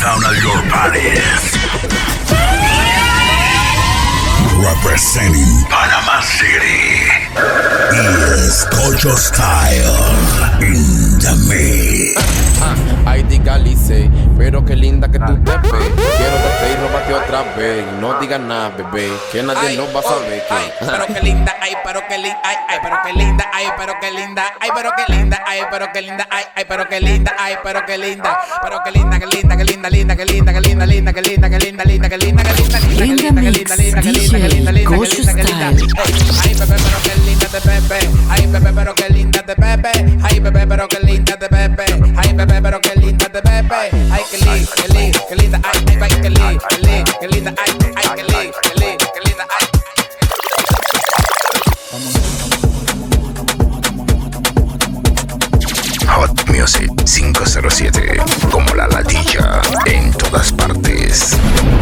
sound of your bodies. Representing Panama City is Kocho Style in the mix. Ay, digalice, pero qué linda que tú te ves. Quiero verte y robarte otra vez. No digas nada, bebé, que nadie nos va a saber que. Ay, pero qué linda, ay, pero qué linda, ay, pero qué linda, ay, pero qué linda, ay, pero qué linda, ay, pero qué linda, ay, pero qué linda, ay, pero qué linda, pero qué linda, qué linda, qué linda, linda, qué linda, qué linda, linda, qué linda, qué linda, linda, qué linda, qué linda, qué linda, qué linda, qué linda, linda, qué linda, qué linda, linda, qué linda. Ay, bebé, pero qué linda te bebé. Ay, bebé, pero qué linda te bebé. Ay, bebé, pero qué linda te bebé. Ay, bebé, pero qué linda te bebé. Ay, qué linda, qué linda, ay, ay, qué linda, qué linda, ay, ay, qué linda, qué linda, ay. Hot Music 507, como la ladilla en todas partes.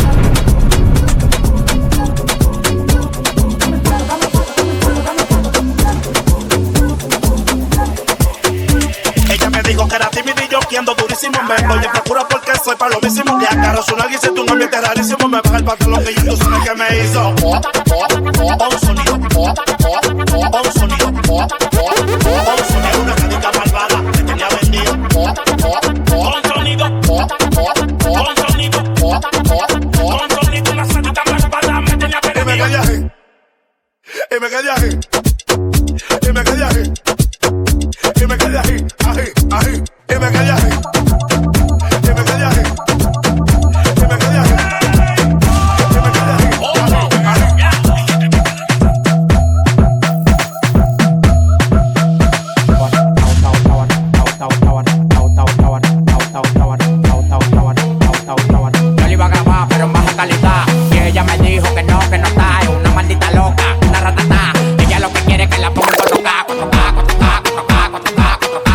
Ella me dijo que era tímida y yo que ando durísimo. Me voy en procura porque soy palomísimo. Le agarro su nalga y siento un ambiente rarísimo. Me baja el pantalón y tú sabes que me hizo un sonido, un sonido, un sonido. Una cadita malvada me tenía vendido. Un sonido, un sonido, un sonido. Una cadita malvada me tenía vendido. Y me quedé así, y me quedé así, y me quedé así. Y me quedé ahí, ahí, y me quedé ahí, y me quedé ahí, y me quedé ahí, y me quedé ahí, Yo le iba a grabar, pero en baja calidad. Y ella me dijo que no está. Es una maldita loca, una ratatá. Ella lo que quiere es que la ponga en 4K, 4K, 4K, 4K, 4K.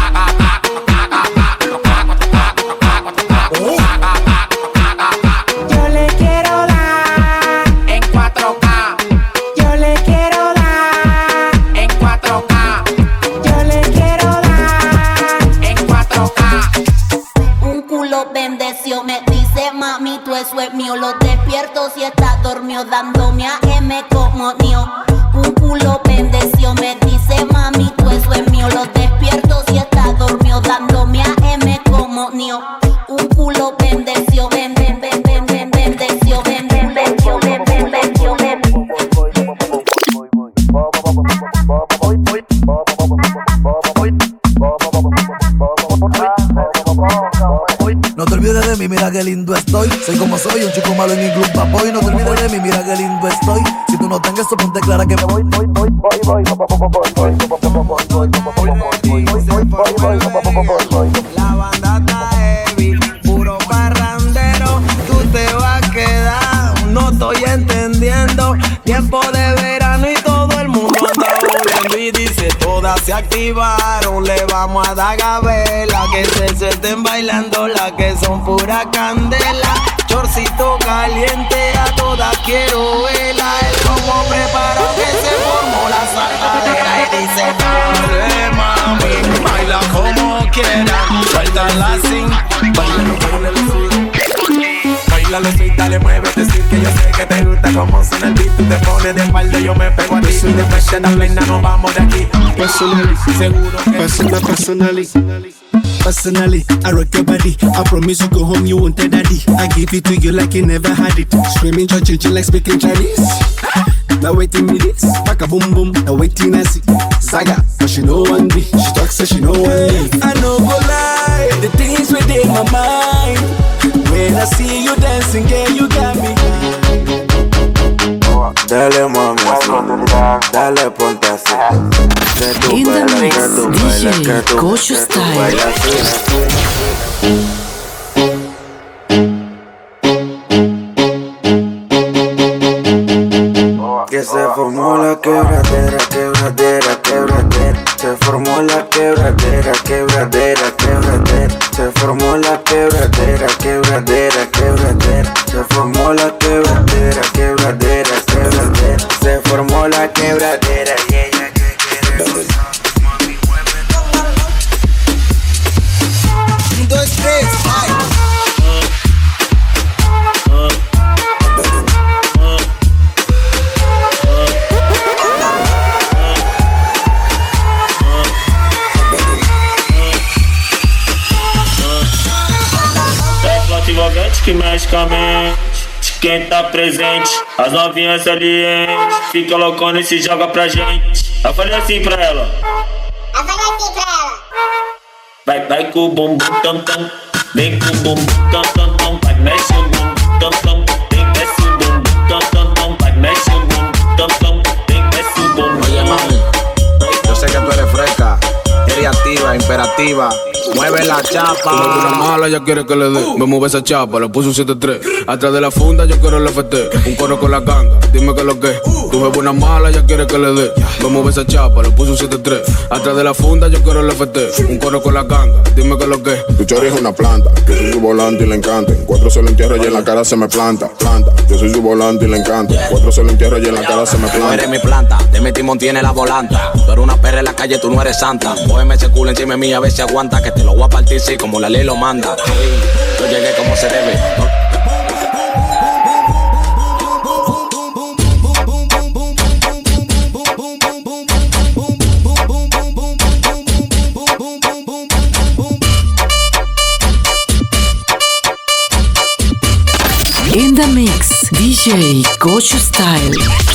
Yo le quiero dar en 4K. Yo le quiero dar en 4K. Yo le quiero dar en 4K. Un culo bendeció, me dice mami, tú eso es mío. Lo despierto si está dormido, dándome a M como mío. Un culo bendeció, me dice mami, tú eso es mío. Lo despierto si está dormido, dándome a M como mío. Un culo bendeció, bendeció, bendeció, bendeció. No te olvides de mí, mira qué lindo estoy. Soy como soy, un chico malo en el club papoy. No te olvides de mí, mira qué lindo estoy. Si tú no tengas eso, ponte clara que me voy. La banda está heavy, puro parrandero. Tú te vas a quedar, no estoy entendiendo. Tiempo de verano y todo el mundo anda volviendo. Y dice, todas se activaron, le vamos a dar gabela. Que se suelten bailando, las que son pura candela. Chorcito caliente, a todas quiero verla. El como preparó que se formó la saltadera. Y dice, dale mami, baila como quieras, suéltala sin. Bailalo sin, dale, muévete sin. Que yo sé que te gusta como suena el beat. Tú te pones de espalda y yo me pego a ti. Después de la plena nos vamos de aquí. Personally, seguro que personally, I rock your body. I promise you go home, you won't tell daddy. I give it to you like you never had it. Screaming, churching like speaking Chinese. Now waiting minutes, pack a boom boom. Now waiting I see Saga, but she know one day. She talks, so she know one day. I know go lie, the things within my mind. When I see you dancing, girl, you got me. Dale mami así, dale ponte así. Que tú In the bailas, mix, que tú bailas, que tú Kocho Style. bailas así. Que se formó la quebradera, quebradera, quebradera. Se formó la quebradera, quebradera, quebradera. Se formó la quebradera, quebradera, quebradera. Se formó la quebradera, quebradera, quebradera. Se formó la quebradera, y ella que quiere. 1, 2, 3, ay. que mexe com a mente de quem tá presente. As novinhas salientes fica loucona e se joga pra gente. Eu falei assim pra ela. Vai com o bumbum tam tam. Vem com o bumbum tam tam tam. Vai mexe o bumbum tam tam. Vem mexe o bumbum tam tam tam. Vai mexe o bumbum tam tam. Vem mexe o bumbum. Oye mami, yo sé que tú eres fresca, creativa, imperativa. Mueve la chapa. Tú ves una mala, ya quiere que le dé. Me mueve esa chapa, le puso un 7-3. Atrás de la funda, yo quiero el FT. Un coro con la ganga, dime que lo que. Tú ves una mala, ya quiere que le dé. Me mueve esa chapa, le puso un 7-3. Atrás de la funda, yo quiero el FT. Un coro con la ganga, dime que lo que. Tu chori es una planta, yo soy su volante y le encanta. En 4 se lo entierro y en la cara se me planta. Yo soy su volante y le encanta. 4 se lo entierro y en la cara se me planta. Tú eres mi planta, de mi timón tiene la volanta. Tú eres una perra en la calle, tú no eres santa. Cógeme ese culo encima de mí a ver si aguanta. Que te lo voy a partir, sí, como la ley lo manda. Yo llegué como se debe. In the mix, DJ Gochu Style.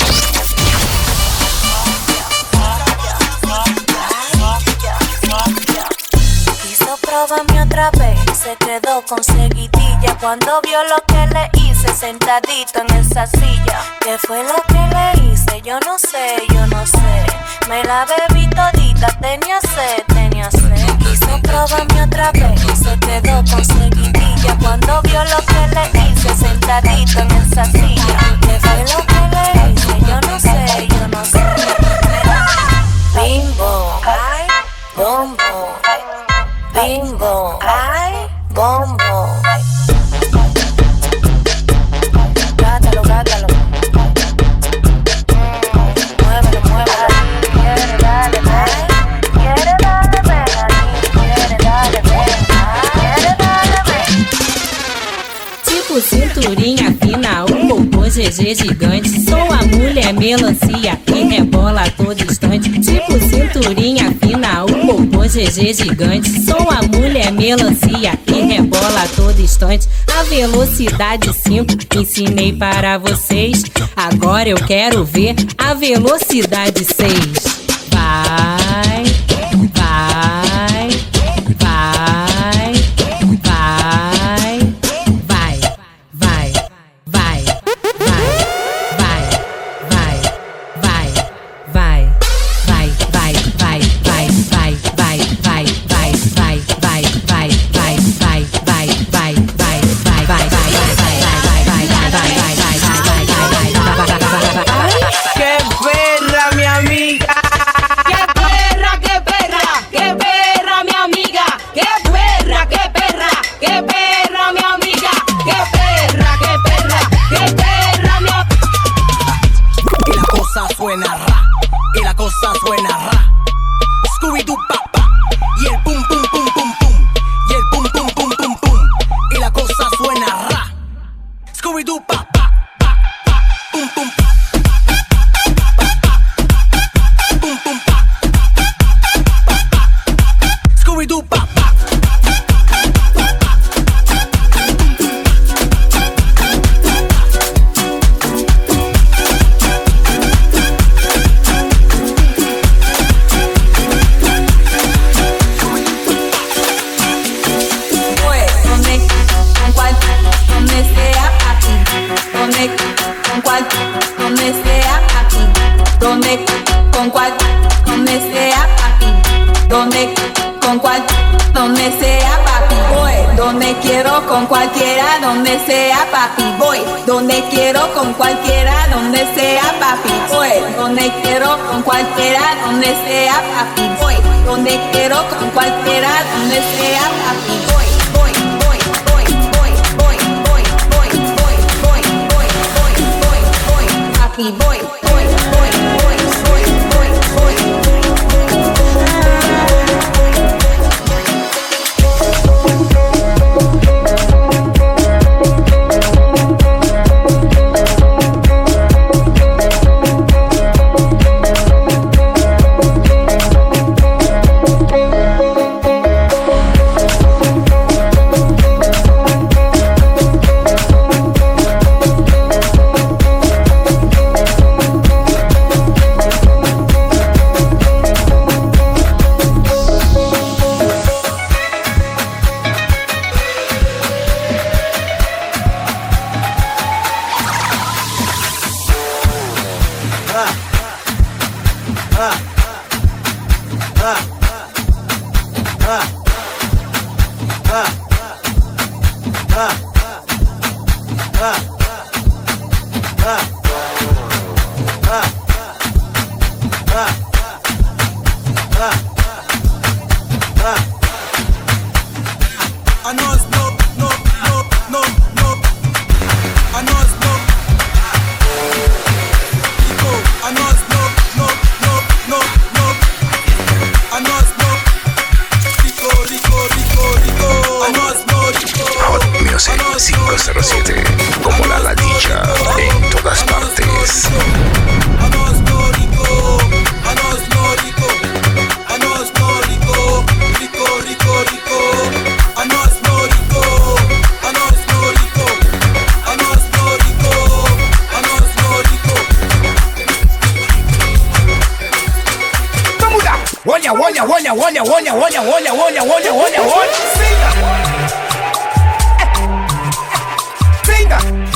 Probarme otra vez, se quedó con seguidilla cuando vio lo que le hice sentadito en esa silla. ¿Qué fue lo que le hice? Yo no sé. Me la bebí todita, tenía sed. Quiso probarme otra vez, se quedó con seguidilla cuando vio lo que le hice sentadito en esa silla. ¿Qué fue lo que le hice? Yo no sé. Bimbo, ay, bombo. Bimbo, ay, bombo. Gátalo. Muévelo. Quiere darle, quiere darle, Tipo cinturinha fina, o popô GG gigante. Sou a mulher melancia que rebola a todo instante. Tipo cinturinha fina, o popô GG gigante. Sou a mulher melancia que rebola a todo instante. A velocidade 5 ensinei para vocês. Agora eu quero ver a velocidade 6. Vai. I know it's no. I know it's no. I know it's no. I know it's no. Rico. I know it's no. Hot Music 507, como la ladilla en todas partes. I know it's no Rico. I know it's no Rico. I know it's no Rico. Rico. I know it's no Rico. I know it's no Rico. I know it's no Rico. I know it's no Rico. Vamos lá! Olha! Singa!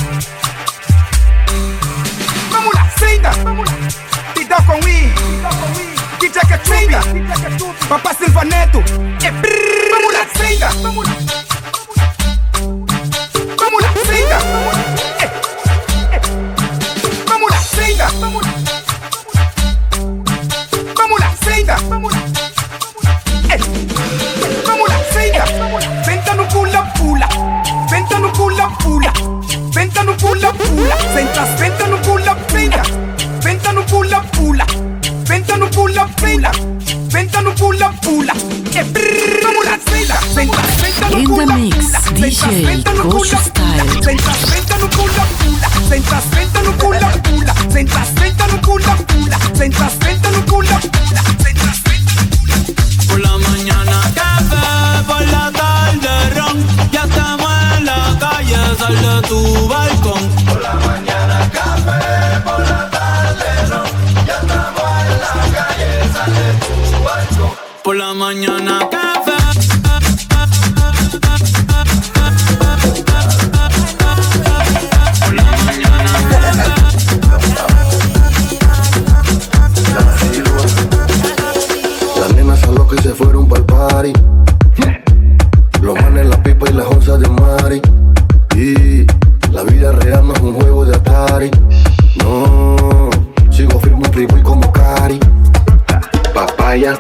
Vamos lá, singa! Tita com I, DJ Ketubi, Papá Silva Neto. Vamos lá, singa! Vamos lá, singa! Vamos lá, singa! Vamos lá, singa! Vamos lá, singa! Venta no pula. Venta no pula. Venta no pula. Sentas, venta no pula. Venta no pula. Venta no pula. Venta no pula. Vamos lá, singa! Venta no pula. In the mix, DJ Coach Style. Sentas, venta no pula. Sentas, venta no pula. Sentas, venta no pula. Sentas, venta no pula. Sentas, por la mañana café, por la tarde ron. Ya estamos en la calle, sal de tu balcón. Por la mañana café, por la tarde ron. Ya estamos en la calle, sal de tu balcón. Por la mañana café. Por la mañana Las nenas son locas y se fueron pa'l party. Los manes, la pipa y las onzas de Mari. Y la vida real no es un juego de Atari. No, sigo firme, primo y como Cari. Papaya.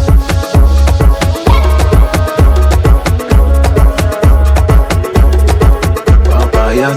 Papaya.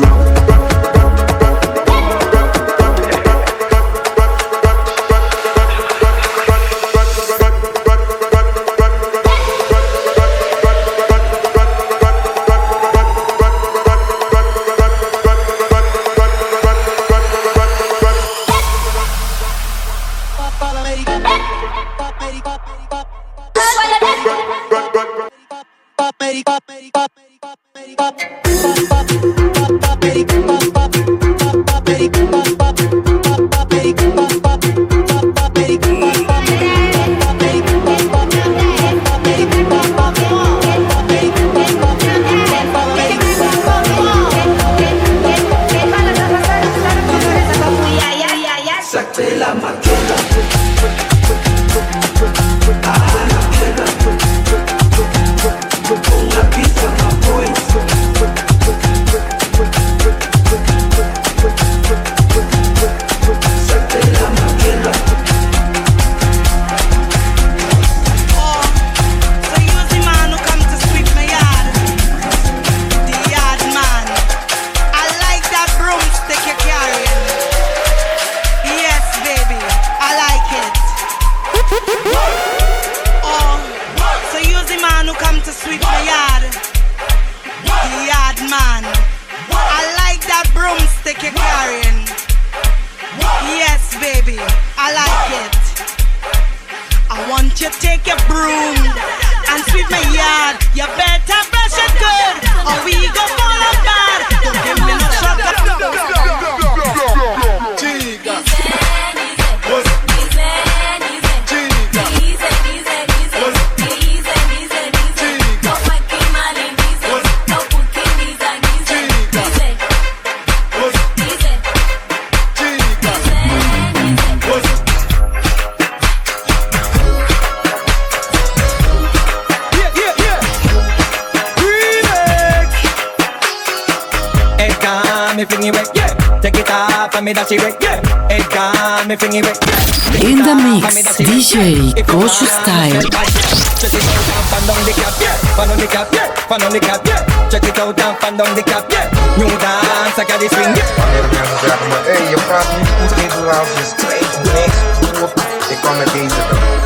me that she wreck, yeah. Head down, me fling it wreck. In the mix, DJ Coach Style. Check it out and fan down the cap, yeah. Fan on the cap, yeah. Fan on the cap, yeah. Check it out and fan down the cap, yeah. New dance, I got this swing, yeah. Hey, je praat niet goed in de house, dus 2 niks. Ik kwam met deze.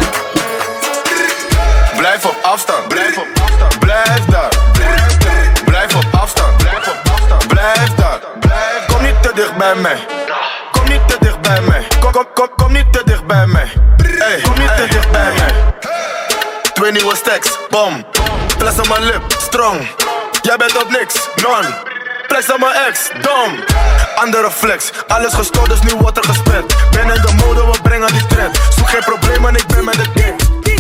Blijf op afstand, blijf op afstand, blijf daar. Blijf op afstand, blijf op afstand, blijf daar. Kom niet te dicht bij mij. Kom niet te dicht bij mij. Kom niet te dicht bij mij. Hey, kom niet te dicht bij mij. 2 nieuwe stacks, bom. Fles aan mijn lip, strong. Jij bent op niks, non. Flex aan mijn ex, dom. Andere flex, alles gestoord, dus nu wordt er gespend. Ben in de mode, we brengen die trend. Zoek geen probleem, en ik ben met de game.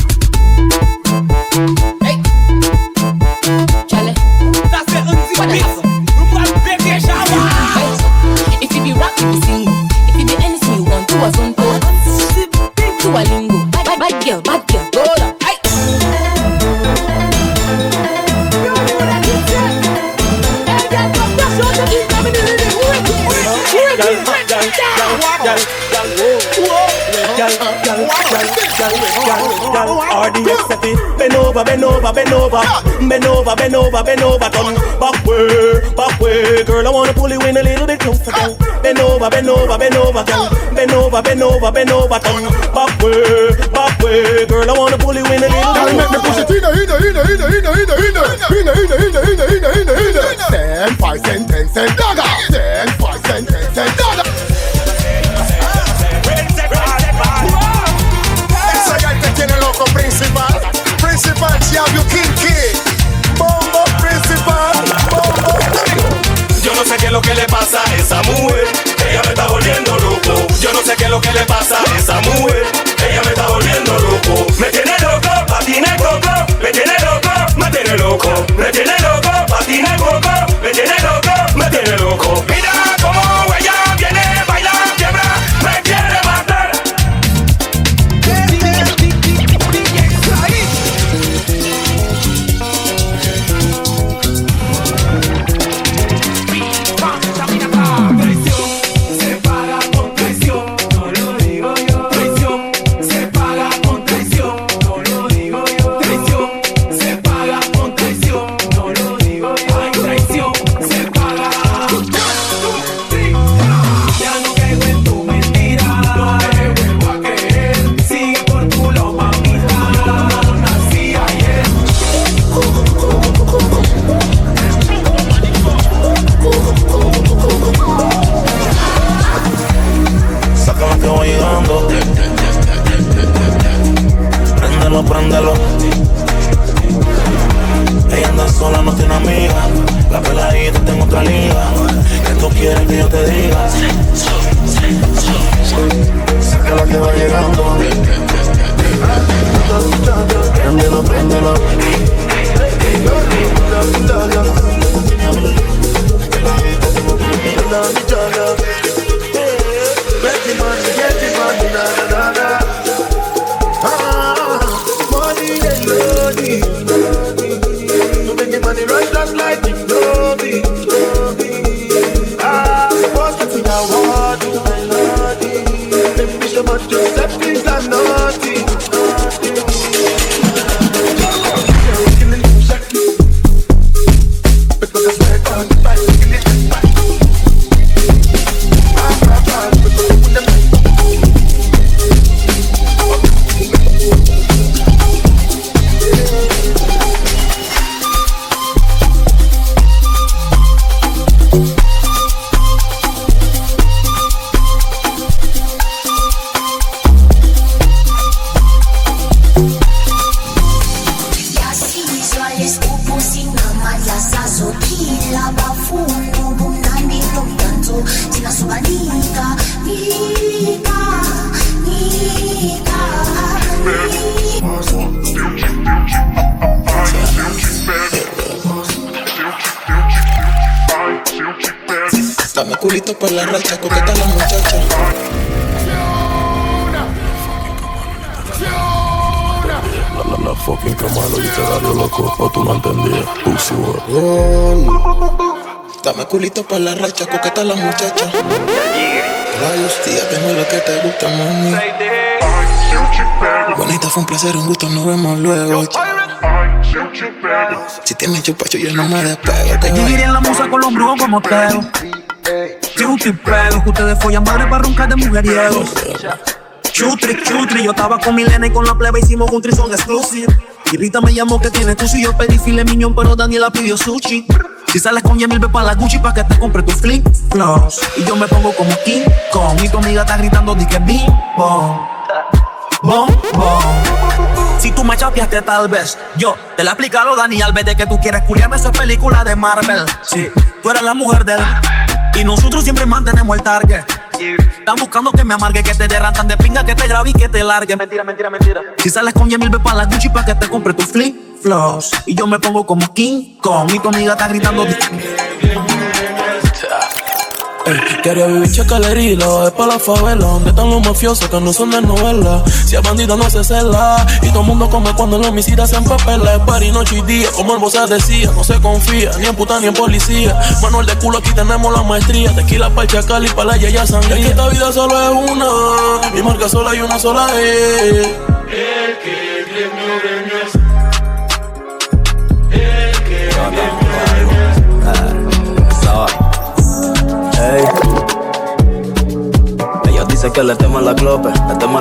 Hey, Charlie, that's the Uzi mix. If you be rap, you be sing. If you be anything you want, do a zone code. Do a lingo. Bad girl, go on. Hey. RDX set it. Bend over, bend over, bend over. Bend over, bend over, bend over. Come back way. Girl, I wanna pull you in a little bit closer, girl. Bend over, bend over, bend over, girl. Bend over, bend over, bend over. Come back way. Girl, I wanna pull you in a little bit closer. Make me push it in. 10, 5 cent, 10 cent, dagger. 10, 5 cent, 10 cent, dagger. Principal, Chiavio Kinky. Bombo principal, bombo. Yo no sé qué es lo que le pasa a esa mujer. Ella me está volviendo loco. Yo no sé qué es lo que le pasa a esa mujer. Ella me está volviendo loco. Me tiene loco, patina coco. Me tiene loco, me tiene loco. Me tiene loco, patina coco. Me tiene loco, me tiene loco. Mira cómo ella viene, baila, quiebra, me quiere matar. Préndelo. Ella anda sola, no tiene amiga. La peladita tengo otra liga. ¿Qué tú quieres que yo te diga? Sácala que va llegando. Préndelo. Get the money, na. Money and loading. You make the money right just like it, Robbie. Supposed to be a word to my lordy. Let me show much yourself, things are naughty. Because I swear on the fight, killing it back. Dame culito por la racha, coqueta la muchacha. La fucking Camalo literario loco, o tú no entendías, pussy world. Dame culito pa' la racha, coqueta la muchacha. Rayos, tía, tengo lo que te gusta, mami. Bonita, fue un placer, un gusto, nos vemos luego. Si tienes chupacho, yo no me despego. Te llegué en la musa con los brujos como Teo. Chutri pego, que ustedes follan madre para roncar de mujeriegos. Chutri, yo estaba con Milena y con la plebe hicimos un trison exclusive. Y Rita me llamó que tiene tu si yo pedí file miñón, pero Daniela pidió sushi. Si sales con Yamil, ve pa' la Gucci pa' que te compre tu flip flops. Y yo me pongo como King Kong y tu amiga está gritando di que bim bom, bom bom. Si tú me chapeaste tal vez, yo te la aplico a lo Dani Alves de que tú quieres culiarme esa película de Marvel. Sí, tú eres la mujer de él y nosotros siempre mantenemos el target. Están buscando que me amargue, que te derrantan de pinga, que te grabe y que te largue. Mentira. Si sales con Yamil, ve pa' la Gucci pa' que te compre tu flip flops. Y yo me pongo como King Kong y tu amiga está gritando. Quería vivir chacalería, es pa' la favela, donde están los mafiosos que no son de novela. Si es bandida no se cela, y todo el mundo come cuando los homicidas se empapela. Es party noche y día, como el bossa decía, no se confía, ni en puta ni en policía. Manuel de culo, aquí tenemos la maestría, tequila pa'l chacal y pa' la yaya sangría. Es que esta vida solo es una, mi marca sola y una sola es. El que gremio es. El que gremio es. Ey. Ella dice que le teman la clope,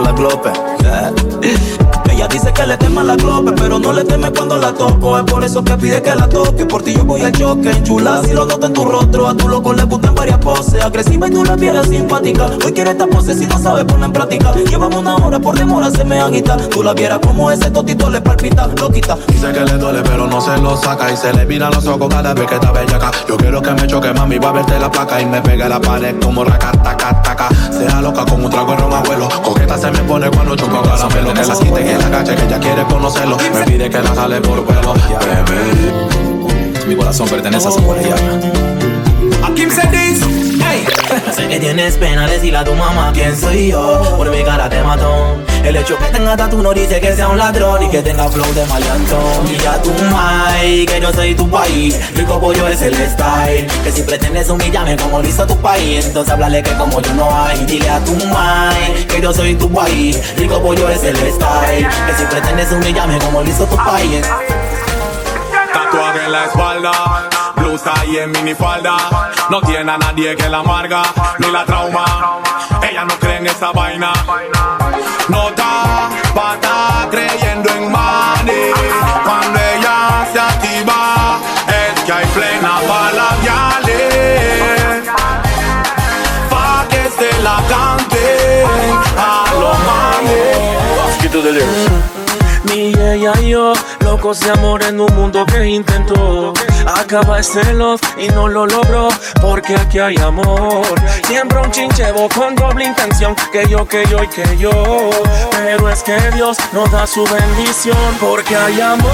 Ella dice que le teman la clope, pero no le teme cuando la toco. Es por eso que pide que la toque, por ti yo voy al choque. Chula, si lo noto en tu rostro, a tu loco le gustan varias poses. Agresiva y tú la vieras simpática. Hoy quiere esta pose si no sabe poner en práctica. Llevamos una hora, por demora se me agita. Tú la vieras como ese totito le palpita, lo quita. Dice que le duele pero no se lo saca y se le miran los ojos cada vez que está bellaca. Yo quiero que me choque, mami, va a verte la placa y me pegue a la pared como racataca. Sea loca con un trago de ron, abuelo. Coqueta se me pone cuando choco caramelo. Que la quite, que la cache, que ella quiere conocerlo. Me pide que la jale por pelo. Bebé, mi corazón pertenece a esa guardiana. A Kim se dice, hey. Sé que tienes pena, decirle a tu mamá quién soy yo. Por mi cara te mató. El hecho que tenga tatu no dice que sea un ladrón y que tenga flow de maleantón. Y ya tu mai, que yo soy tu país. Rico pollo es el style. Que si pretendes humillarme como lo hizo tu país, entonces háblale que como yo no hay. Dile a tu mai, que yo soy tu país. Rico pollo es el style. Que si pretendes humillarme como lo hizo tu país. Tatuaje en la espalda, blusa y en minifalda. No tiene a nadie que la amarga, ni la trauma. Ella no cree en esa vaina. No está pata creyendo en money. Cuando ella se activa, es que hay plena bala viales. Pa' que se la cante a los manes. Quito de lyrics. Ni ella y yo, locos de amor en un mundo que intentó acabar este love y no lo logró, porque aquí hay amor. Siempre un chinchevo con doble intención, que yo, pero es que Dios nos da su bendición, porque hay amor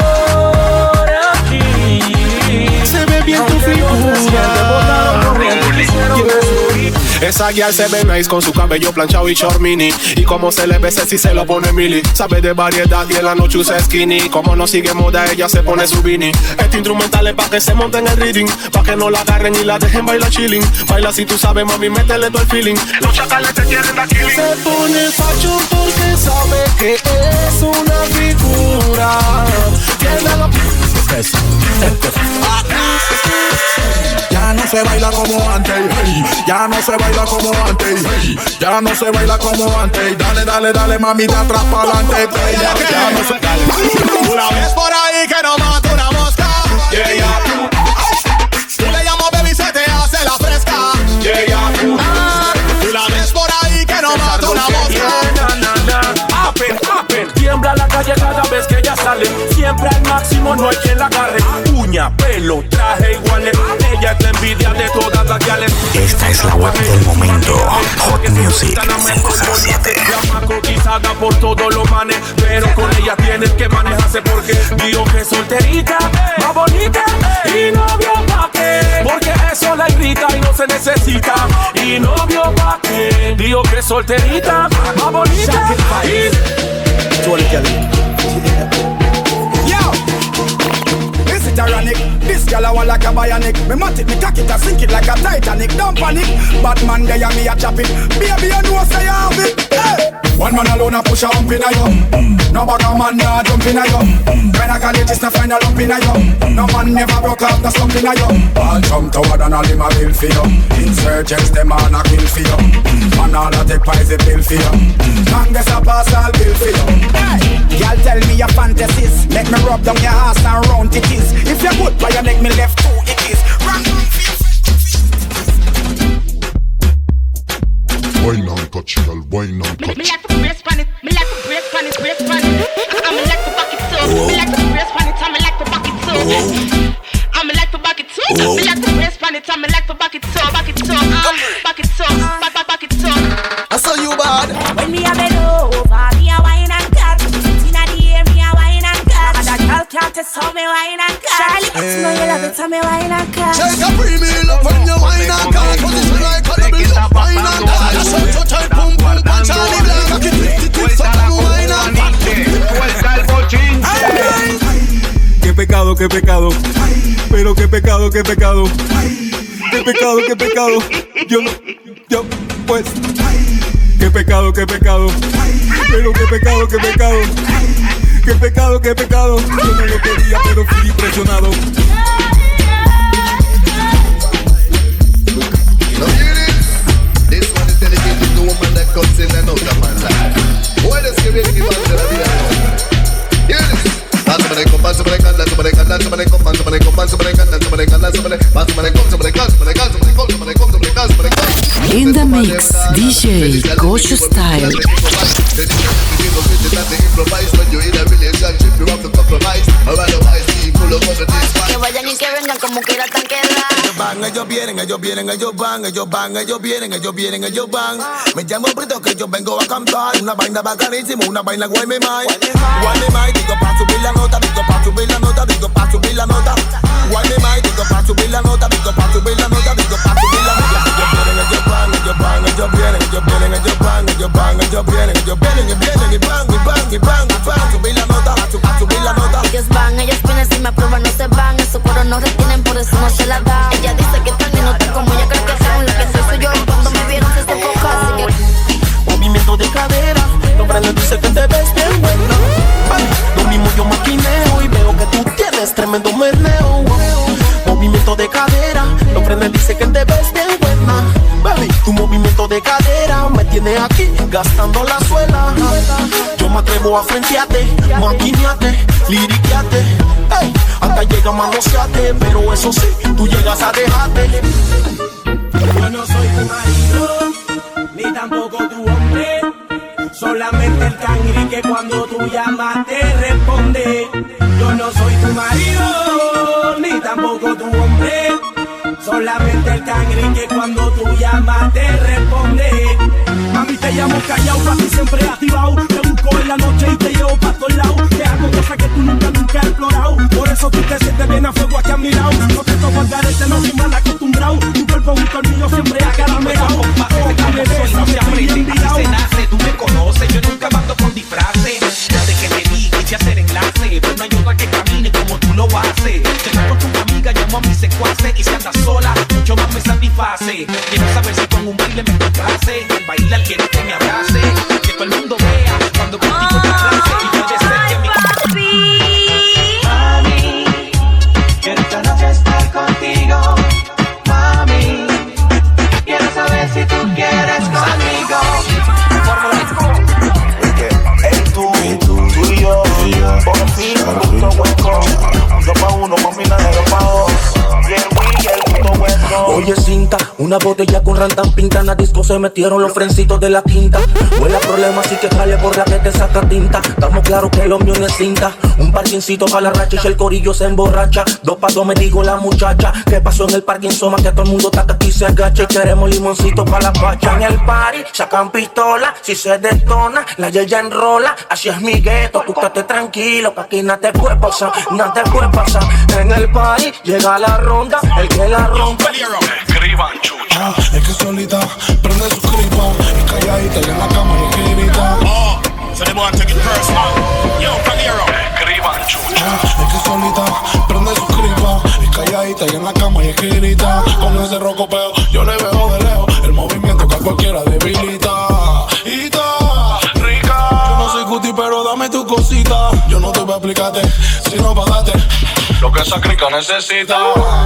aquí. Se ve bien tu figura. Esa guial se ve nice con su cabello planchado y short mini. Y como se le ve si se lo pone mili. Sabe de variedad y en la noche usa skinny. Como no sigue moda ella se pone su beanie. Este instrumental es pa' que se monte en el reading, pa' que no la agarren y la dejen bailar chilling. Baila si tú sabes mami, métele todo el feeling. Los chacales te quieren dar killing. Se pone facho porque sabe que es una figura. Tiene la... Ya no se baila como antes, hey. Ya no se baila como antes, hey. Ya no se baila como antes. Dale, mami, de atrás para adelante. Ya no se... Tú la ves por ahí que no mata una mosca. Yeah. Tú le llamas baby y se te hace la fresca. Yeah. Tú la ves por ahí que no mata una mosca. Apen, tiembla la calle cada vez que ella sale. Siempre al máximo, no hay quien la agarre. Uña, pelo, traje iguales. Ella es la envidia de todas las guiales. Esta es la web del momento. Hot Music 507. Llama cotizada por todos los manes, pero con ella tienes que manejarse porque digo que es solterita, más bonita y novio pa' qué, porque eso la irrita y no se necesita. Y novio pa' qué, digo que es solterita, más bonita y... Yo, is it ironic? This Girl, I want like a bionic. Me mat it, me cock it, I sink it like a Titanic. Don't panic. Batman, they and me a chop it. Baby, you know say I have it. Hey. One man alone a push a hump in a you. No bag a man nah jump in a you. When I call it, it's not find a lump in a you. No man never broke up the slump in a you. All jump toward and all him a bill for you. Insurgents, them man a kill for you. Man all a take pies a bill for you. Congress a pass all bill for you. Y'all tell me your fantasies. Let me rub down your ass and round titties. If you're good, why you make me left 2 ickies? Run for your why not touch it, why not touch it? Me like to brace pan it, me like to brace pan it, brace pan it. I'm like to back it too. Me like to brace pan it, I'm like to back it too. I'm like to back it too. Me like to brace pan it, I'm like to back it too, back it too, back it too, back it too. I saw you bad. When me a bend over, me a wine and cut. Inna the air, me a wine and cut. And that girl can't test how me wine and cut. Charlie, you know you love it, so me wine and cut. Shake a free meal up when you wine and cut. Position like a double wine and cut. So tight, pum pum, punch Charlie Black. Cocky tip, so come wine and cut. Qué pecado, qué pecado. Pero qué pecado, qué pecado. Qué pecado, qué pecado. Yo, pues. Qué pecado, qué pecado. Pero qué pecado, qué pecado. Qué pecado, qué pecado. Yo no lo quería, pero fui presionado. This one is dedicated to woman that comes in and out of my life. What is giving you one to the video? Hear this. Somebody come, somebody can, somebody can, somebody come, somebody come, somebody can, somebody can, somebody come, somebody come, somebody can, somebody come, somebody come, somebody can, somebody come. In the mix, DJ Gochu Style. Que vayan y que vengan como quiera tan quedar. Ellos vienen, ellos vienen, ellos van, ellos van, ellos vienen, ellos vienen, ellos van. Me llamo Brito que yo vengo a cantar una vaina bacanísima, una vaina guay me mai. Guay me mai, digo pa' subir la nota, digo pa' subir la nota, digo pa' subir la nota. Guay me mai, digo pa' subir la nota, digo pa' subir la nota, digo pa' subir la nota. Ellos vienen, ellos van, ellos van, ellos vienen, ellos vienen, ellos van, ellos van, ellos vienen, ellos vienen, y vienen, y van, y van, y van, y van. Subir la nota, subir la nota. Ellos van, ellos vienen, si me aprueban no se van. En su coro no retienen, por eso no se la dan. Ella dice que están y no están como ella cree que son. Lo que soy yo y cuando me vieron se sofocó. Así que movimiento de cadera, los grandes dice que te ves bien buena. Lo mismo yo maquineo y veo que tú tienes tremendo meneo. Movimiento de cadera, los frenes dice que te ves bien buena. Baby, tu movimiento de cadera me tiene aquí gastando la suela. Yo me atrevo a frentearte, maquineate, liriqueate. Hey, hasta llega a manosearte, pero eso sí, tú llegas a dejarte. Yo no soy tu marido, ni tampoco tu hombre. Solamente el cangri que cuando tú llamas te responde. Yo no soy tu marido, ni tampoco tu hombre. Solamente el cangri que cuando tú llamas te responde. Mami, te llamo callao, pa' ti siempre activado. Te busco en la noche y te llevo pa' todos lados. Te hago cosas que tú nunca has explorado. Por eso tú te sientes bien a fuego aquí a mi lado. No te toco al garete, no soy mal acostumbrado. Tu cuerpo junto al mío siempre acaramelado. Que me besas, me aprende enviado. Se nace, tú me conoces, yo nunca mando con disfraces. Desde que te vi, quise hacer enlace. Pero no hay otra que camine como tú lo haces. Te con tu amiga, llamo a mis secuaces. Y si andas sola, mucho más me satisface. Quiero saber si con un baile me complace. El bailar quiero que me abrace. Que todo el mundo vea cuando contigo te abrace. Y puede ser que mi mami, quiero esta noche estar contigo. Mami, quiero saber si tú quieres conmigo. Tú y yo, por fin, un punto hueco. 2 pa' 1, mami, nada, 2 pa' 2. Oye cinta, una botella con rantan pinta. En la disco se metieron los frencitos de la quinta. Huele a problema, así que jale por la que te saca tinta. Estamos claros que lo mío no es cinta. Un parkingcito para la racha y el corillo se emborracha. 2 pa' 2 me digo la muchacha. ¿Qué pasó en el parking? Soma que todo el mundo está aquí se agacha. Y queremos limoncito para la pacha. En el party sacan pistola, si se detona la ya enrola. Así es mi gueto, tú estate tranquilo, que aquí nada te puede pasar, nada te puede pasar. En el party llega la ronda, el que la rompe. Es que solita prende su cripa y calladita y en la cama y escribita. So they want to take it personal. Yo, Calero. Es que solita prende su cripa y calladita siente y en la cama y esquinita. Con ese rocopeo yo le veo de lejos el movimiento que a cualquiera debilita. Rica, yo no soy cutie pero dame tu cosita. Yo no te voy a explicarte, sino pa' darte lo que esa crica necesita.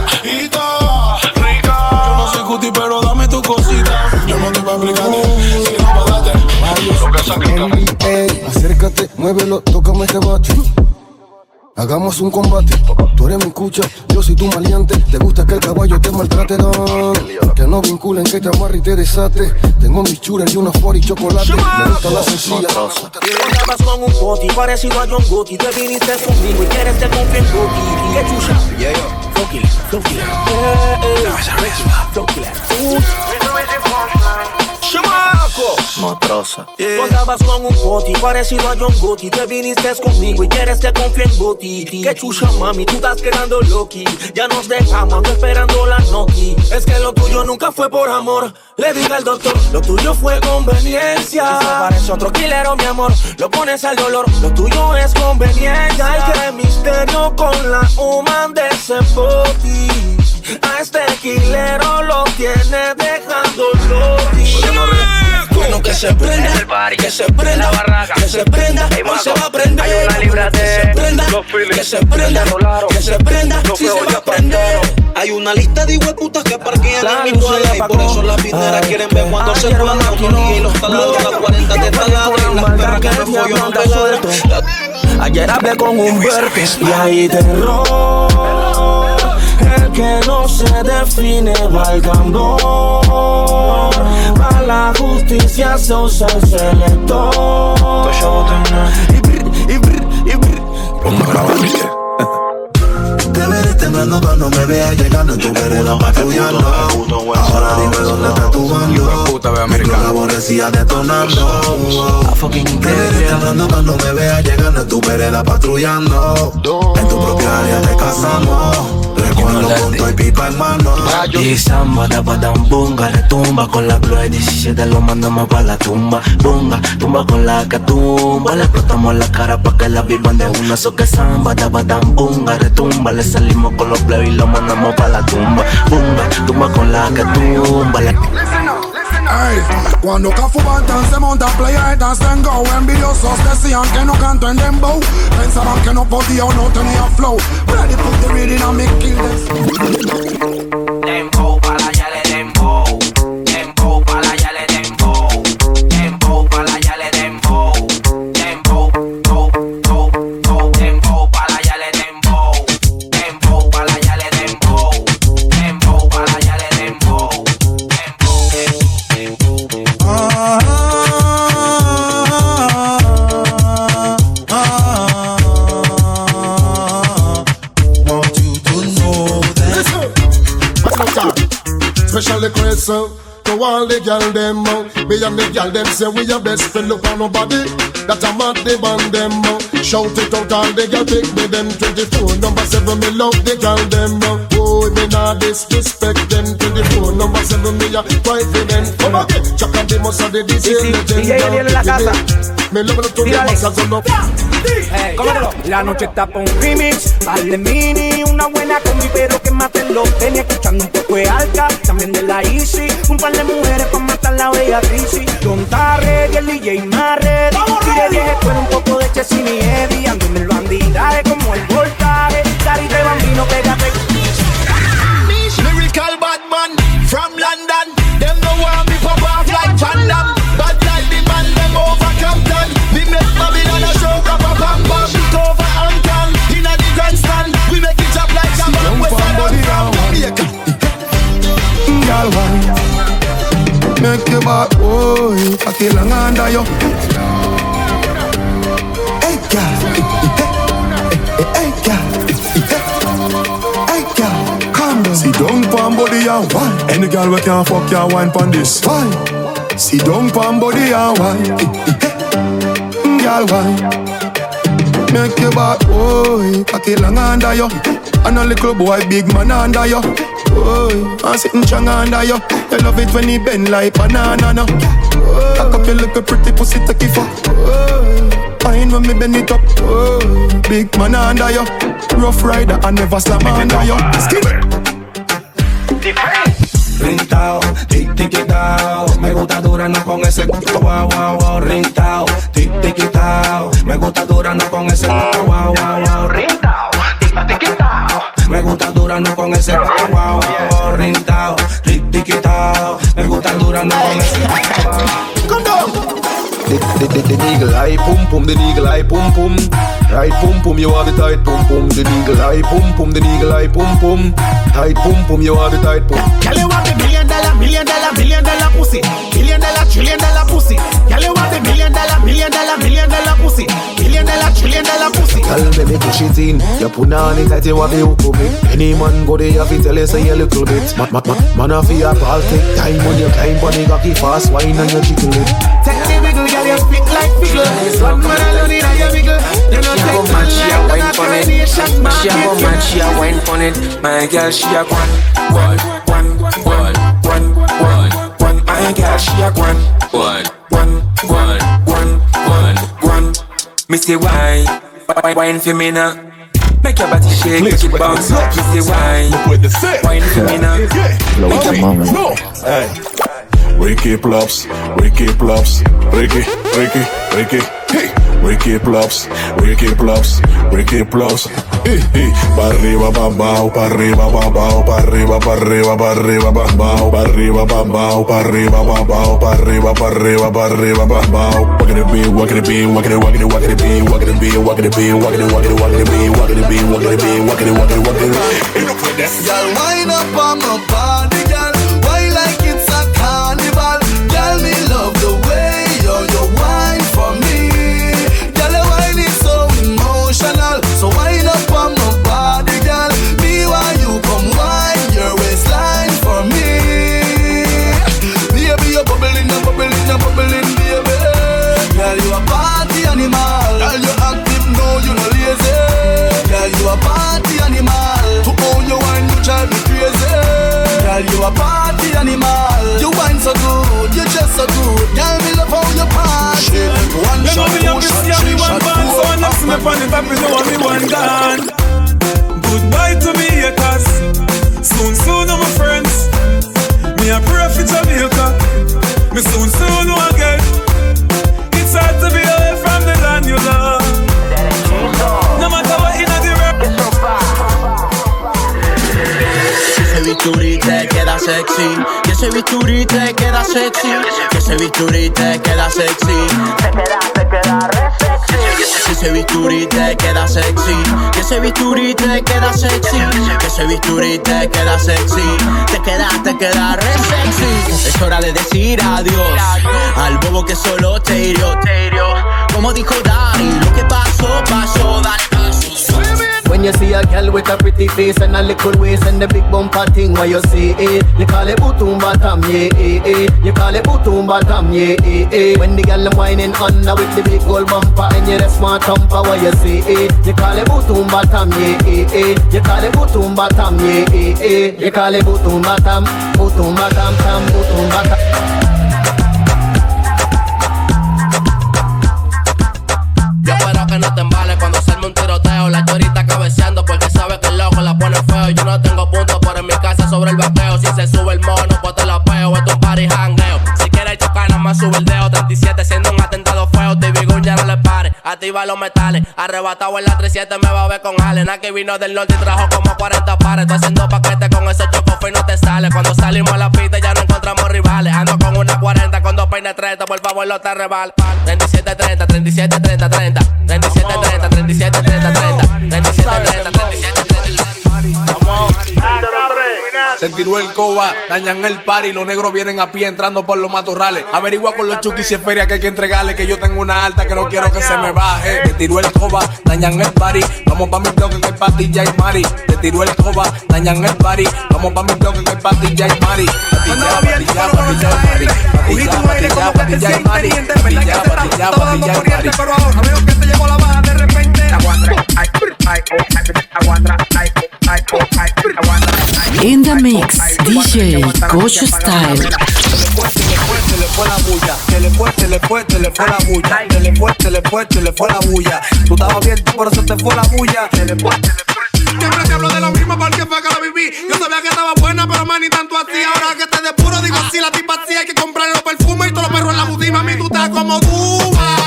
Rica, yo no soy cutie pero dame tu cosita. Yo no te voy a explicarte, sino pa' darte lo que esa crica. Ey, acércate, muévelo, tócame este bate. Hagamos un combate, tú eres mi cucha, yo soy tu maleante. Te gusta que el caballo te maltrate, don. Que no vinculen, que te amarre y te desate. Tengo mis churras y unos 40 y chocolate. Me gusta la sencilla. Andabas con un poti parecido a John Gotti. Te viniste conmigo y quieres te confío en Gotti. ¿Qué chucha? Yeah, yo. Flow killer, flow killer. Flow killer. ¡Chamaco! Motrosa. Tú andabas con un poti parecido a John Gotti. Te viniste conmigo y quieres te confío en Gotti. Que chucha mami, tú estás quedando loqui. Ya nos dejamos, ando esperando la noti. Es que lo tuyo nunca fue por amor. Le diga al doctor, lo tuyo fue conveniencia. Si se parece otro killero, mi amor, lo pones al dolor. Lo tuyo es conveniencia. Ay, qué misterio con la human de ese boti. A este killero lo tiene dejando loqui. Bueno, que se prenda, que se prenda, que se prenda, hoy se va a prender. Hay una libra de que se prenda, que se prenda, si se va a prender. Hay una lista de hueputas que parquean en mi toalla y por eso las pineras quieren ver cuando se puedan. Y los taladros, las 40 de taladro y las perras que me follo no te suelto. Ayer hablé con Humberto y hay terror. El que no se define va al tambor. Para la justicia se usa el selector. Pongo a grabar, Michelle. Te veré temblando cuando me veas llegando en tu vereda patrullando. Ahora dime dónde está tu bando. La aborrecía detonando. Te veré temblando cuando me veas llegando en tu vereda patrullando. En tu propia área te casamos. Recuerdo con tu pipa en mano. Y samba, tapadam, bunga, retumba con la Gloria 17 lo mandamos pa' la tumba. Bunga, tumba con la catumba. Le explotamos la cara pa' que la vivan de una. So que samba, tapadam, bunga, retumba. Le salimos con los plebes y lo mandamos pa' la tumba. Bunga, tumba con la catumba. Ey, cuando Cafu Bantan se monta a playa y dan go. Envidiosos decían que no canto en dembow. Pensaban que no podía o no tenía flow. Ready put the reading and me kill them. Dembow, para allá le dembow. Dembow, para allá le dembow. Dembow, para allá le dembow. Dembow, go, go, go. Dembow, para allá le dembow. Dembow, para allá le dembow. Dembow, para allá le dembow. Especially Crystal, to all the girl them me and the girl them say we your best friend. Look on nobody that I'm at the band them shout it out all the girl pick me them 24 number 7 me love the girl them oh me not disrespect them 24 number 7 me a quite for them. Come again, check out the most of the DJ legend. Me love to the massa no. Hey, la noche está pa' un remix, par de mini, una buena combi, pero que maten los tenis, escuchando un poco de Alca, también de la Easy, un par de mujeres pa' matar la bella crisis. Don Tarre y el DJ más ready, tire 10 escuela, un poco de Chessin y Eddie, ando en el bandidaje como el voltaje, carita de bambino, pégate. Lyrical Batman from London, them no want me pop off like Van Damme, bad like the man, them over Compton, we make Babylon a show, pam pam, it over Anton, inna the grandstand, we make it up like a man, we stand up from Jamaica. Girl, why? Make your back, boy, I kill an under you. Hey, girl, hey, girl, hey, girl, calm down. Sit down, pan body and wine. Any girl we can fuck your wine pan this. Why? Sit down, pan body and wine. Girl, why? Make your back, boy, I kill an under you. And a little boy, big man under you. Boy, I'm sitting strong under you. You love it when he bend like banana, no. Cock up your little pretty pussy, take it for. Fine when me bend it up. Big man under you. Rough rider, I never slam under you. Skin. Rintao, tic-tic-tao. Me gusta dura, no con ese wow, wow, wow. Rintao, tic-tic-tao. Me gusta dura, no con ese wow, wow, wow. Rintao, tic-tic-tao. Me gusta dura, no con ese wow, wow, wow. Rintao, tic-tic-tao. Me gusta dura, no con ese wow. The eagle eye pum pum, the eagle eye pum pum. Right pum pum, you have the tight pum pum. The eagle eye pum pum, the eagle eye pum pum. Tight pum pum, you have the tight pum. Girl, you want the $1 million pussy, $1 billion, $1 trillion pussy. Girl, you want the $1 million pussy, $1 billion, $1 trillion pussy. Girl, let me push it in. You put on it tight, you have the hook of it. Any man go there, you have to tell you say a little bit. Man, I feel a ball, take time when you climb on the cocky fast, wine and you jiggle it. Take the wiggle, girl, you spit like pickle. One man alone in your wiggle. You know take man, she a wine for it. She a go man, she a wine for it. My girl, she a one. My girl, she a one. Me say why? Wine for me now. Make your body shake, make it bounce. Me say why? Wine for me now. Hey. Ricky Plops, Ricky Plops, Ricky, hey. Ricky Plops, Ricky Plops, Ricky Plops. Pa' arriba, pa' abajo, pa' arriba, pa' abajo, pa' arriba, pa' arriba, pa' arriba, pa' abajo, pa' arriba, pa' abajo, pa' arriba, pa' abajo, pa' arriba, pa' arriba, pa' arriba, pa' abajo. What can it be? What can it be? What can it be? What can it be? What can it be? What can it be? What can it be? What can it be? What can it be? What can it be? What can it be? What can it be? Girl, wind up on my body, girl. Why like it's a carnival? Girl, me love the way you wine for me. Girl, your wine is so emotional. So wind up on my body, girl. Me while you come wine your waistline for me. Baby, you're bubbling, baby. Girl, you a party animal. Girl, you active, no, you no lazy. Girl, you a party animal. To own your wine, you drive me crazy. Girl, you a party animal. You wine so good, you just so good. Girl, me love how you party. One shot, two shot, three shot, four. So next me on the top, you know me one gone. Goodbye to me haters. Soon, my friends. Me a pray for Jamaica. Me soon again. It's hard to be away from the land you love. No matter what in the world. Ese bisturí te queda sexy. Que ese bisturí te queda sexy. Que ese bisturí te queda sexy. Te queda re sexy. Que ese bisturí te queda sexy. Que ese bisturí te queda sexy. Que ese bisturí te queda sexy. Te queda re sexy. Es hora de decir adiós al bobo que solo te hirió. Como dijo Dari, lo que pasó, dale paso. When you see a girl with a pretty face and a little waist and the big bumper thing, why you say it? You call it bottom bottom, yeah, You call it bottom bottom, yeah, When the girl whining under with the big gold bumper and you the smart thumper, why you say it? You call it bottom bottom, yeah, You call it bottom bottom, yeah, You call it bottom bottom, bottom bottom. Yo espero que no te embales cuando se arme un tiroteo. La chorita cabeceando porque sabe que el loco la pone feo. Yo no tengo puntos, pero en mi casa sobre el vaqueo. Si se sube el mono, pues te la peo. Esto es un party jangueo. Si quieres chocar, nada más sube el dedo. 37 siendo un atentado feo. TV Gun ya no le pare. Activa los metales. Arrebatado en la 37 me va a ver con Allen. Aquí vino del norte y trajo como 40 pares. Estoy haciendo paquetes con ese choco y no te sale. Cuando salimos a la pista ya no encontramos rivales. Ando con una 40 con 2 peines 30. Por favor no te rebales. 37, 30, 37, 30, 30. 37, 30, 37, 30, 30. 37, 30, 37, 30. Se tiró el coba, dañan el party. Los negros vienen a pie entrando por los matorrales. Averigua con los chukis si es feria que hay que entregarle. Que yo tengo una alta que no quiero que se me baje. Se tiró el coba, dañan el party. Vamos pa' mi bloque que hay patilla y mari. Se tiró el coba, dañan el party. Vamos pa' mi bloque que hay patilla y mari. Patilla y mari. Patilla y mari. Pero ahora veo que te llegó la baja de repente. In the mix, DJ Gocho Style. Se le fue la bulla. Se le fue la bulla. Se le fue la bulla. Tú estabas bien, por eso te fue la bulla. Se le fue Siempre te hablo de lo mismo porque fue que lo viví. Yo sabía que estaba buena, pero más ni tanto así. Ahora que te depuro, digo así, la tipa así. Hay que comprarle los perfumes y todos los perros en la boutique. Mami, tú estás como tú.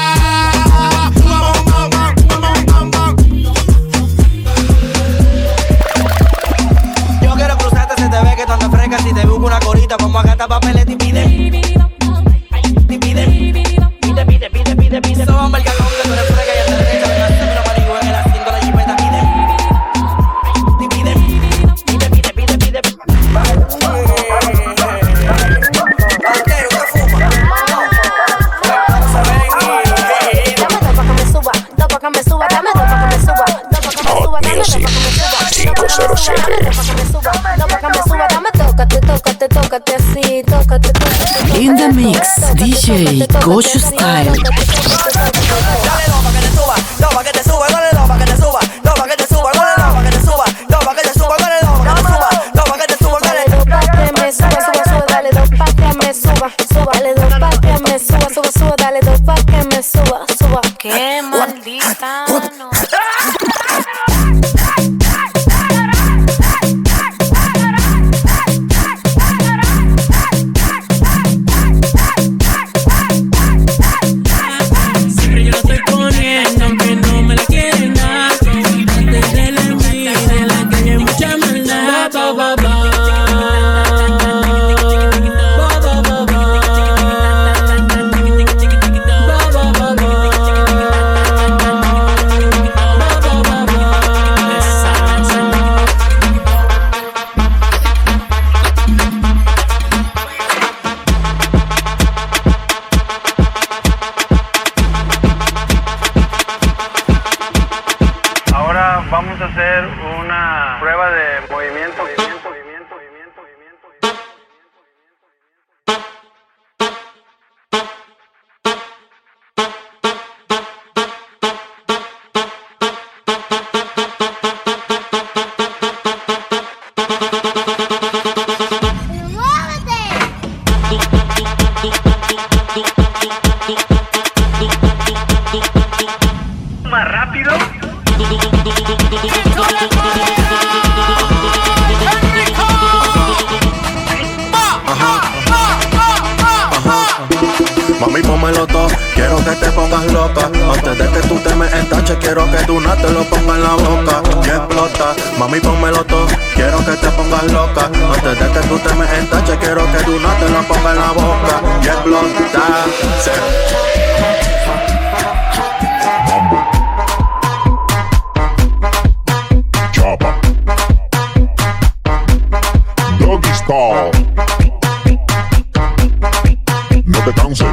Yo quiero cruzarte, se te ve que tú andas fresca. Si te busco una corita, vamos a gastar papeles y pide. Pide. Somos el cajón que tú eres fresca y el derecha. Me nace, me lo marihuana en el asiento, la jipeta. Pide. Altero, ¿qué fuma? Dame pa' que me suba, dame dos pa' que me suba, dame pa' que me suba, dame dos pa' que me suba, 507. dame tócate así, tócate. In the mix, DJ Gochu Style. Dale dos pa' que te suba, dos pa' que te suba, dale dos pa' que te suba, dos pa' que te suba, dale dos pa' que te suba, dos pa' que te suba, dale dos pa' que te suba, dos pa' que te suba, dale dos pa' que me suba, Dale dos pa' que me suba, dale dos pa' que me suba, dale dos pa' que me suba. Qué maldita no. Siempre yo la estoy poniendo, aunque no me la quieren dar. Antes de la envidia, en la calle hay mucha maldad. Ahora vamos a hacer una prueba de movimiento. Más rápido. Mami, pónmelo todo, quiero que te pongas loca. Antes de que tú te me entaches, quiero que tú no te lo pongas en la boca y explota. Mami, pónmelo todo, quiero que te pongas loca. Antes de que tú te me entaches, quiero que tú no te lo pongas en la boca y explota. Chapa. Doggy Style. No te canses.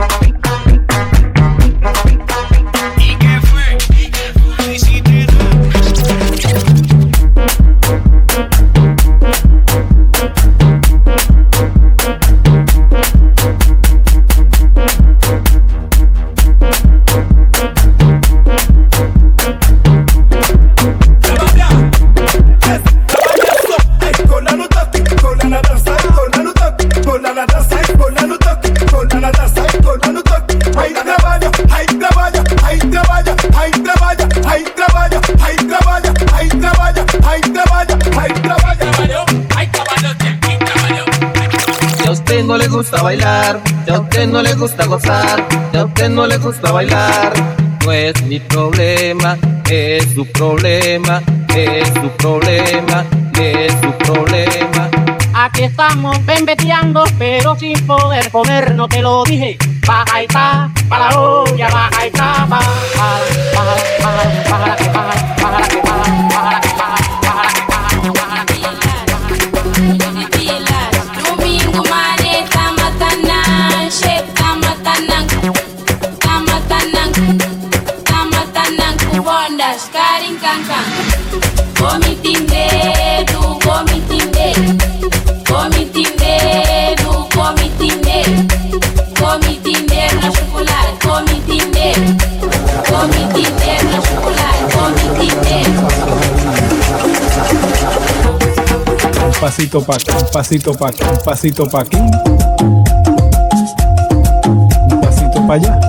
No le gusta bailar, si a usted no le gusta gozar, si a usted no le gusta bailar, no es mi problema, es su problema, es su problema, es su problema. Aquí estamos bembeteando, pero sin poder comer, no te lo dije. Baja y ta, para la olla, baja y ta, baja, baja, que baja, baja, que baja, baja, que baja, baja, que baja, baja, que baja. Domingo mare tamatanan, shake tamatanan, kubondas, karin kankan. Komitinde, du komitinde, komitinde, du komitinde, komitinde na chocolate, komitinde, komitinde na chocolate, komitinde. Un pasito pa' aquí, un pasito pa' aquí, un pasito pa' aquí. Un pasito pa' allá.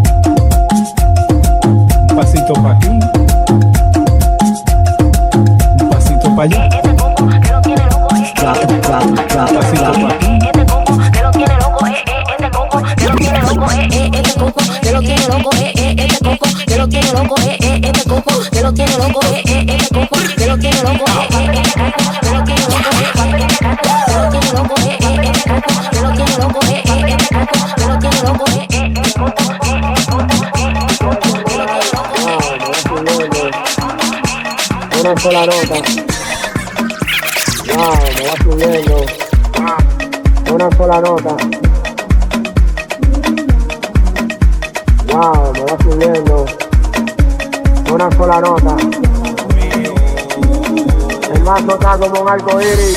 Un pasito pa' aquí. pa' allá. Este coco que lo tiene loco, Pasito pa' aquí. este coco que lo tiene loco, este coco que lo tiene loco, este coco que lo tiene loco, este coco que lo tiene loco, este coco que lo tiene loco, este coco que lo tiene loco, Una sola nota. Wow, me va subiendo. Una sola nota. Wow, me va subiendo. Una sola nota. El mazo está como un arco iris.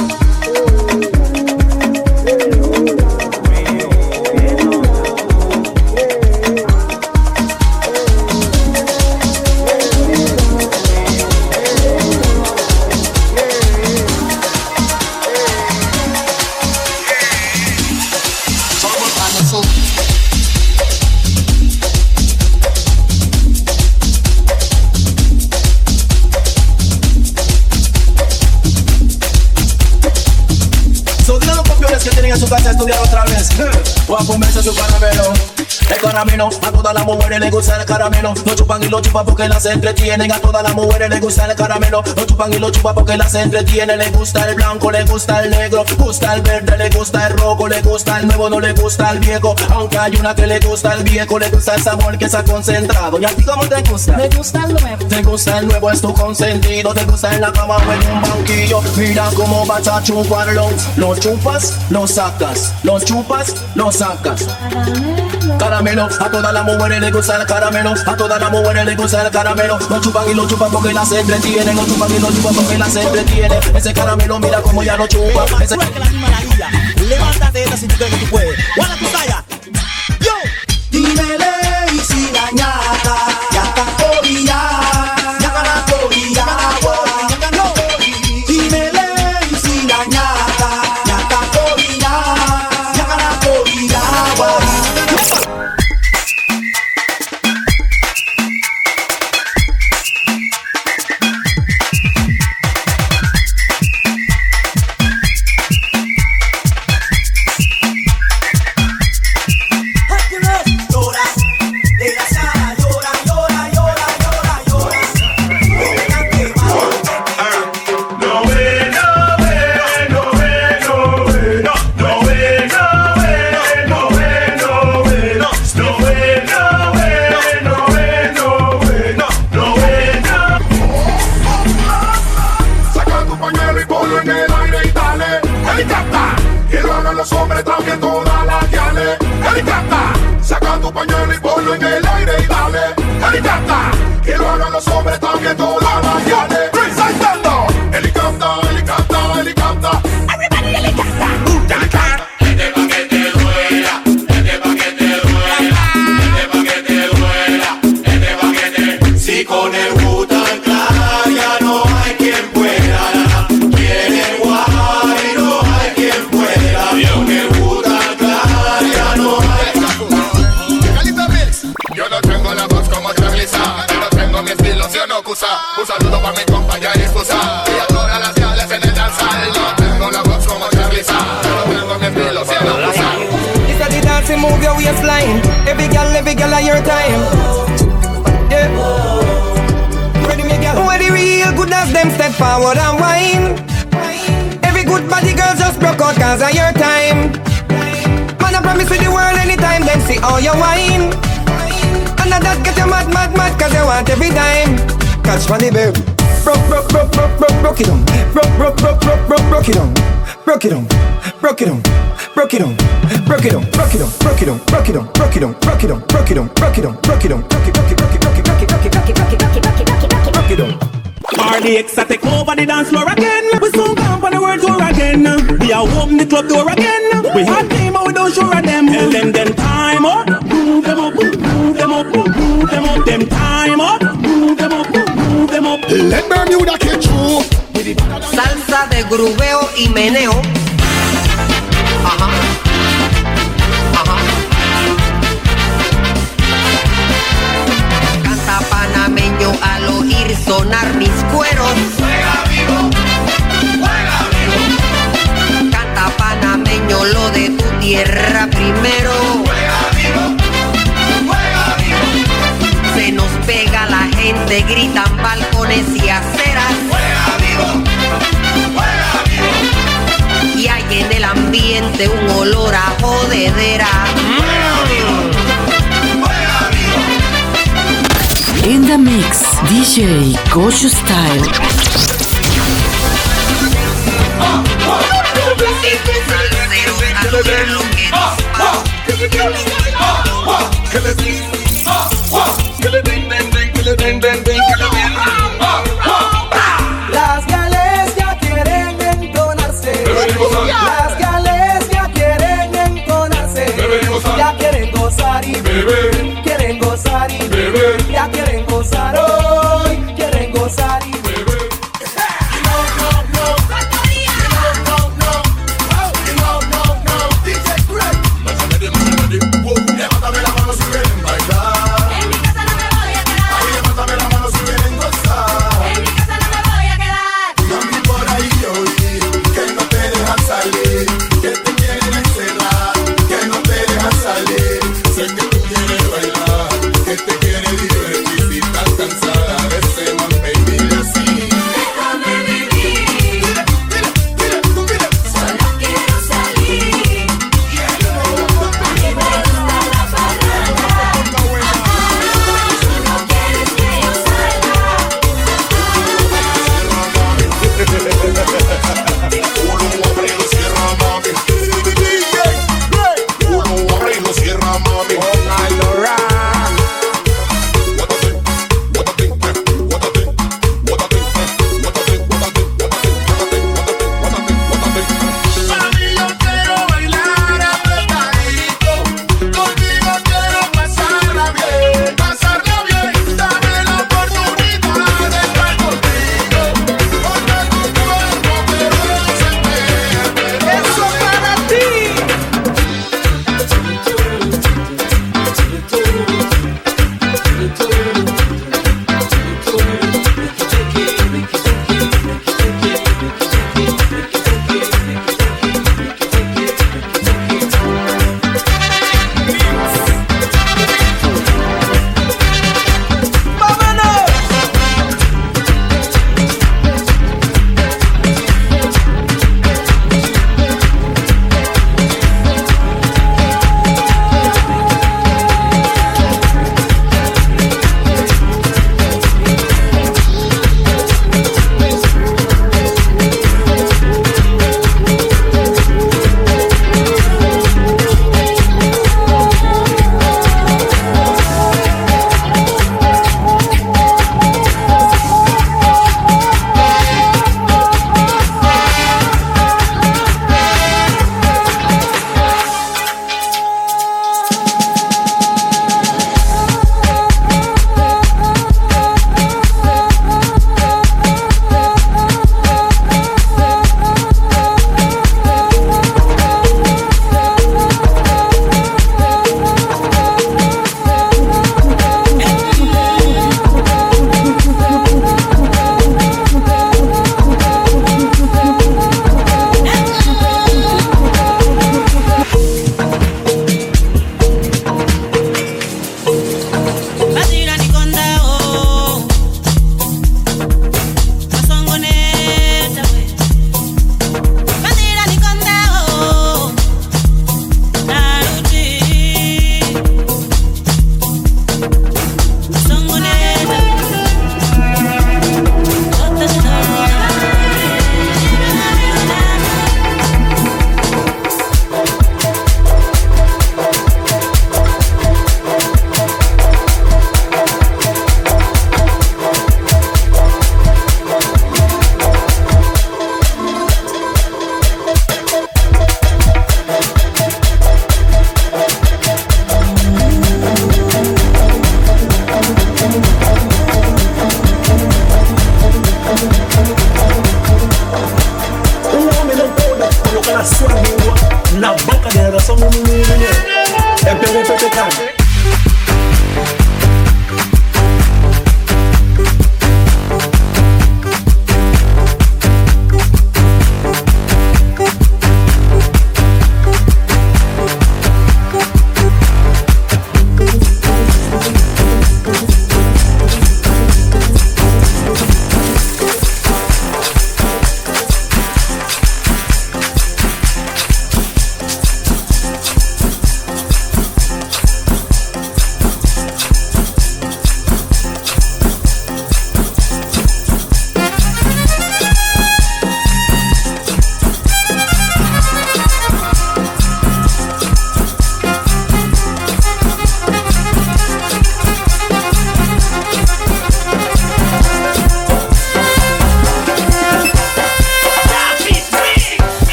Estudiar otra vez, o a comerse su caramelo. El caramelo, a todas las mujeres les gusta el caramelo. Lo chupan y lo chupan porque las entretienen. A todas las mujeres les gusta el caramelo. Lo chupan y lo chupan porque las entretienen. Le gusta el blanco, le gusta el negro, gusta el verde, le gusta el rojo, le gusta el nuevo, no le gusta el viejo. Aunque hay una que le gusta el viejo, le gusta el sabor que se ha concentrado. ¿Y a ti cómo te gusta? Me gusta el nuevo. Te gusta el nuevo, es tu consentido. Te gusta en la cama o en un banquillo. Mira cómo vas a chuparlo. Lo chupas, lo sacas. Lo chupas, lo sacas. Caramelo, a todas las mujeres les gusta el caramelo. A todas las mujeres les gusta el caramelo. Lo chupan y lo chupan porque las entretienen. Lo chupan y lo chupan porque las entretienen. Ese caramelo, mira cómo ya lo chupa. Ese... Levántate de si tú crees que tú puedes. Guarda tu talla. Yo. Dímele y si la ñata ya está orillada. Ñata la orillada. Dímele y si la ñata ya está orillada. Ñata la orillada. Los hombres también todas las llanes. Helicóptero, saca tu pañuelo y ponlo en el aire y dale. Helicóptero, que lo hagan los hombres también todas las llanes. Saltando, helicóptero, helicóptero, helicóptero. Everybody helicóptero. Este pa' que te duela, este pa' que te duela, este pa' que te duela, este pa' que te. Si con el Wu-Tang Clan ya no hay quien pueda. Quiere guay, no hay quien pueda. Yo no tengo la voz como Charliza, pero tengo mi estilo, si o no Cusa. Un saludo para mi compañera Excusa y a todas las gales en el danzal. No tengo la voz como Charliza, pero tengo mi estilo, si o no Cusa. This is the dancing move your waistline. Every girl at your time. Yeah. Ready me girl. Where the real good as them step forward and whine. Every good body girl just broke out cause of your time. Man I promise with the world anytime then see all your wine. And that get you mad cause you want every time. Catch money babe. Broke it on. Broke it on. Broke it on. Broke it on. Broke it on. Broke it on. Broke it on. Broke it on. Broke it on. Broke it on. Broke it on. Broke it on. Broke it on. Broke it on. Broke it on. RDX I take over the dance floor again. We soon come on the world tour again. We are open the club door again. We have time but we don't show them. Tell them time up. Move them up. Move them up. Move them up. Them time up. Move them up. Move them up. Let Bermuda get through. Salsa de grubeo y meneo. Ajá. Ajá. Canta panameño al oír sonar mis cueros. Juega vivo. primero. Se nos pega la gente, gritan balcones y aceras. Y hay en el ambiente un olor a jodedera. In the mix, DJ Gochu Style. Las gales ya quieren entonarse. Las gales ya quieren entonarse. Ya quieren gozar y beber. Quieren gozar y beber. Ya quieren gozar hoy. Quieren gozar y beber. Levántame la mano si quieren bailar. En mi casa no me voy a quedar. Levántame la mano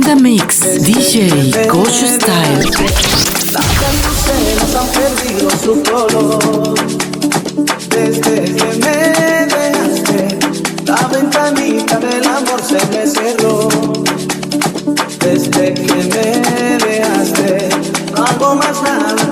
the mix, DJ Gocho Style. Las canciones han perdido su color. Desde que me dejaste, la ventanita del amor se me cerró. Desde que me dejaste, no hago más nada